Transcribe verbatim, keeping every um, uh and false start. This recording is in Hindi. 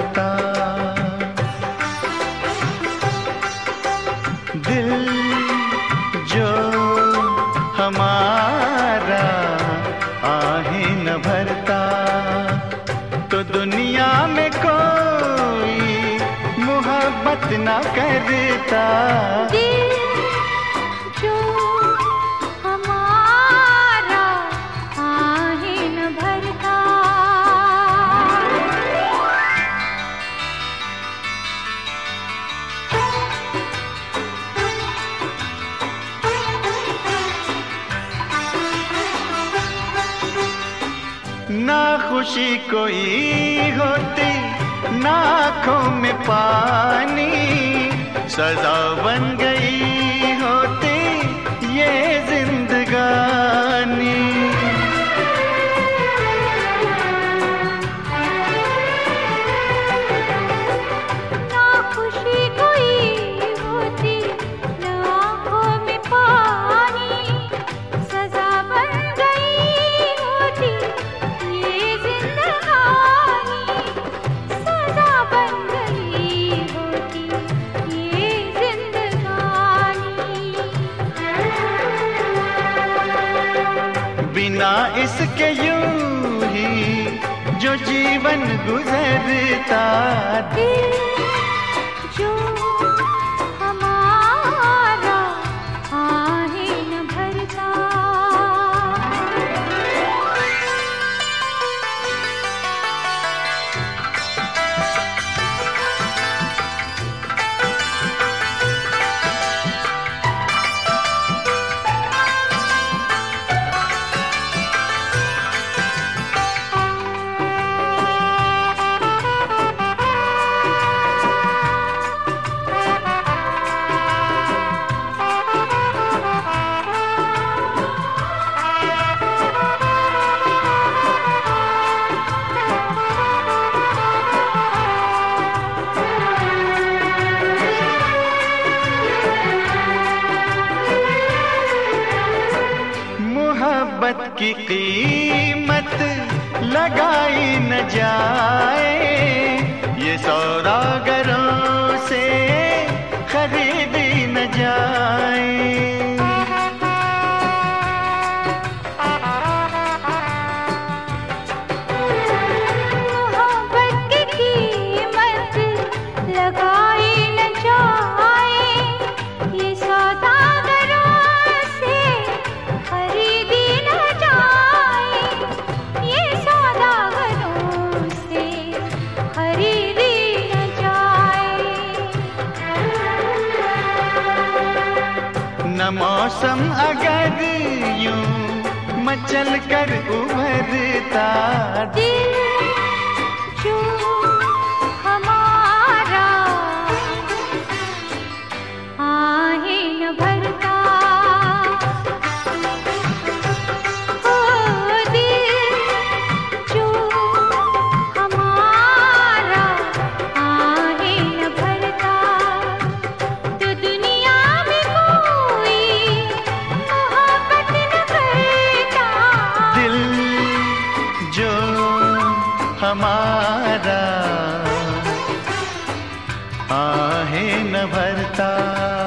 भरता। दिल जो हमारा आहें न भरता, तो दुनिया में कोई मोहब्बत न करता। दिल जो हमारा आहें न भरता। ना खुशी कोई होती ना आँखों में पानी, सजा बन गई होती ये जिंदगानी। ना खुशी कोई होती ना आँखों में पानी, सजा बन गई होती ये जिंदगानी। सजा बन गई होती ये जिंदगानी। बिना इसके यूं ही जो जीवन गुजरता। दिल जो हमारा आहें न भरता। मोहब्बत की कीमत लगाई न जाए, ये सौदागरों से खरीदी न जाए। मोहब्बत की कीमत लगाई न जाए, ये सौदागरों से खरीदी न जाए। ये सौदागरों से खरीदी न जाए। न मौसम अगर यूं मचल कर उभरता। दिल जो हमारा आहें न भरता। ओ दिल जो हमारा आहें न भरता, तो दुनिया में कोई मोहब्बत न करता। दिल जो हमारा आहें न भरता।